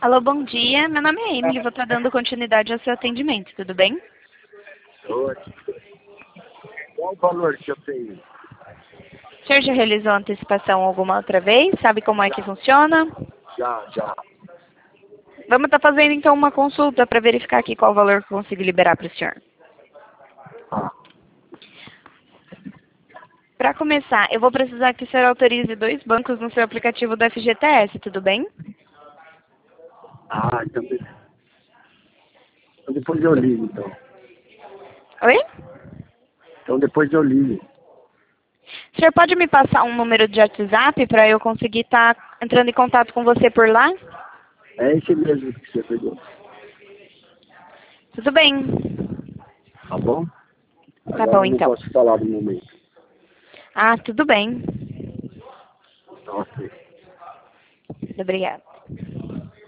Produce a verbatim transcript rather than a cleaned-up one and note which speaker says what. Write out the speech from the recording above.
Speaker 1: Alô, bom dia. Meu nome é Emily, vou estar dando continuidade ao seu atendimento, tudo bem?
Speaker 2: Oi. Qual o valor que eu tenho?
Speaker 1: O senhor já realizou antecipação alguma outra vez? Sabe como é que funciona?
Speaker 2: Já, já.
Speaker 1: Vamos estar fazendo então uma consulta para verificar aqui qual o valor que eu consigo liberar para o senhor.
Speaker 2: Ah,
Speaker 1: Para começar, eu vou precisar que o senhor autorize dois bancos no seu aplicativo do F G T S, tudo bem?
Speaker 2: ah então beleza. Então depois eu ligo, então.
Speaker 1: Oi?
Speaker 2: Então depois eu ligo.
Speaker 1: O senhor pode me passar um número de WhatsApp para eu conseguir estar entrando em contato com você por lá?
Speaker 2: É esse mesmo que você pegou.
Speaker 1: Tudo bem.
Speaker 2: Tá bom?
Speaker 1: Tá
Speaker 2: Agora
Speaker 1: bom,
Speaker 2: eu não
Speaker 1: então.
Speaker 2: posso falar no momento.
Speaker 1: Ah, tudo bem.
Speaker 2: Tá ok.
Speaker 1: Obrigada.